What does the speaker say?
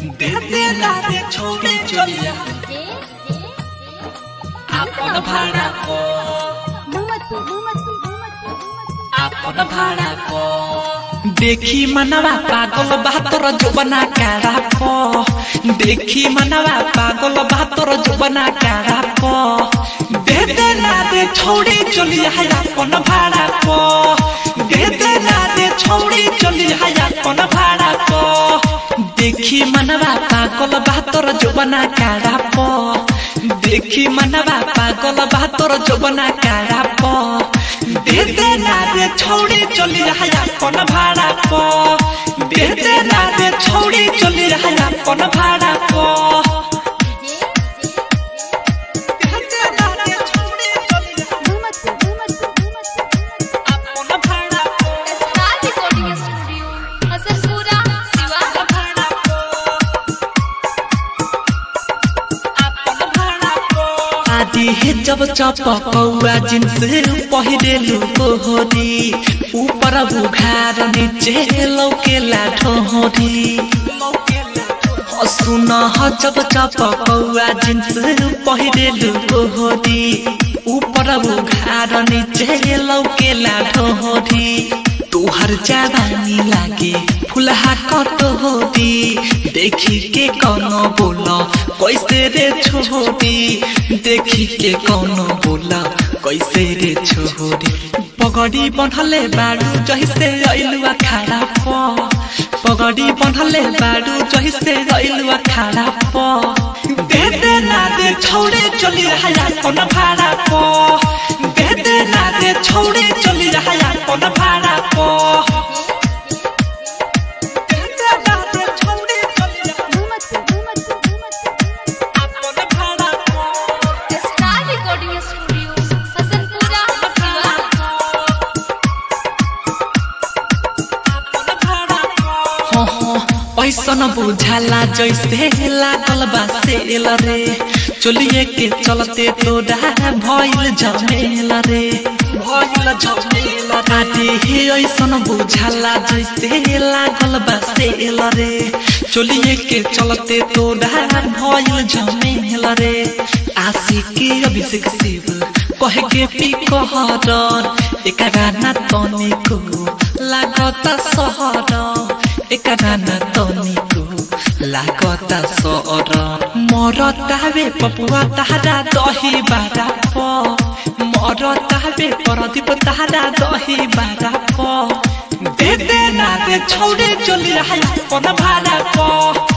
दे देना रे छोड़े चलिया आपन भाड़ा को आपन भाड़ा को देखी मनवा पागल बहातर जुबना कारा को देखी मनवा पागल बहातर जुबना कारा को दे देना रे छोड़े चलिया आपन भाड़ा को दे देना रे छोड़े चलिया आपन भाड़ा को देखी मनवा पागल बहातर जुबना कारा को देखी मनवा पागल बहातर जुबना कारा को दे देना रे छोड़े चलिया आपन भाड़ा को दे देना रे छोड़े चलिया आपन भाड़ा को जब चपकौआ जिन्स पहिरेलु कोहरी ऊपर बुघार नीचे लौकेला ठोहरी सुन जब चपकौआ जिन्स पहिरेलु कोहरी ऊपर बुघार नीचे लौकेला ठोहरी तोहर जवानी लागे फुलहा कटोरी देखी के कौनो बोला कैसे रे छोरी देखी के कौनो बोला कैसे रे छोरी पगड़ी बंधले बाड़ू जैसे अइलुआ खाड़ा प पगड़ी बंधले बाड़ू जैसे अइलुआ खाड़ा प दे देना रे छोड़े चली रहा अपन भाड़ा प दे देना रे छोड़े चली रहा अपन भाड़ा प ऐसन बुझाला जैसे लागल बासेल रे चलिए के चलते तोरा भइल झमेल रे भइल झमेल रे ऐसन बुझाला जैसे लागल बासेल रे चलिए के चलते तोरा भइल झमेल रे आशिकी अभिषेक शिव कहे के पी कहर एक गाना तनिको लागत सहर एक गाना तनिको लागता सर मरतावे पपुआ तारा दही बारा प मरतावे परदीप तारा दही बारा प दे देना रे छोड़े चली रहा अपन भाड़ा प